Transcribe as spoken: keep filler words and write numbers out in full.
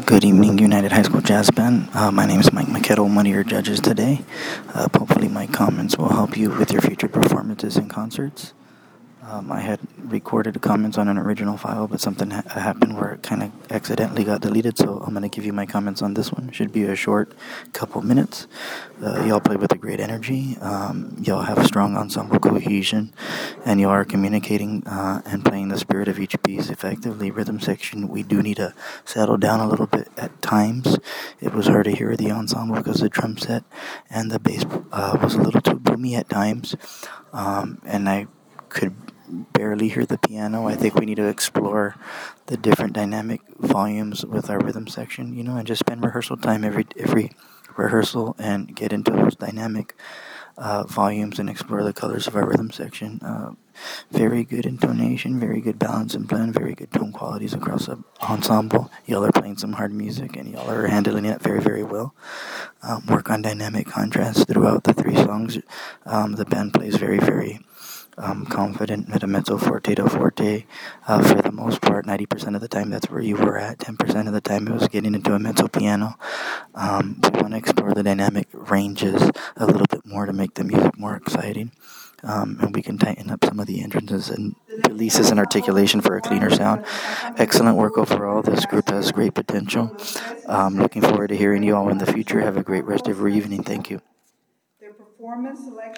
Good evening, United High School Jazz Band. Uh, my name is Mike McKettle, one of your judges today. Uh, hopefully my comments will help you with your future performances and concerts. Um, I had recorded the comments on an original file, but something ha- happened where it kind of accidentally got deleted, so I'm going to give you my comments on this one. It should be a short couple minutes. Uh, y'all play with a great energy. Um, y'all have strong ensemble cohesion, and y'all are communicating uh, and playing the spirit of each piece effectively. Rhythm section, we do need to settle down a little bit at times. It was hard to hear the ensemble because the drum set and the bass uh, was a little too boomy at times, um, and I could barely hear the piano. I think we need to explore the different dynamic volumes with our rhythm section, you know, and just spend rehearsal time every every rehearsal and get into those dynamic uh, volumes and explore the colors of our rhythm section. Uh, very good intonation, very good balance and blend, very good tone qualities across the ensemble. Y'all are playing some hard music and y'all are handling it very, very well. Um, work on dynamic contrast throughout the three songs. Um, the band plays very, very um, confident mezzo mezzo forte to forte. Uh, for the most part, ninety percent of the time that's where you were at. ten percent of the time it was getting into a mezzo piano. Um, we want to explore the dynamic ranges a little bit more to make the music more exciting. Um, and we can tighten up some of the entrances and releases and articulation for a cleaner sound. Excellent work overall. This group has great potential. Um, looking forward to hearing you all in the future. Have a great rest of your evening. Thank you.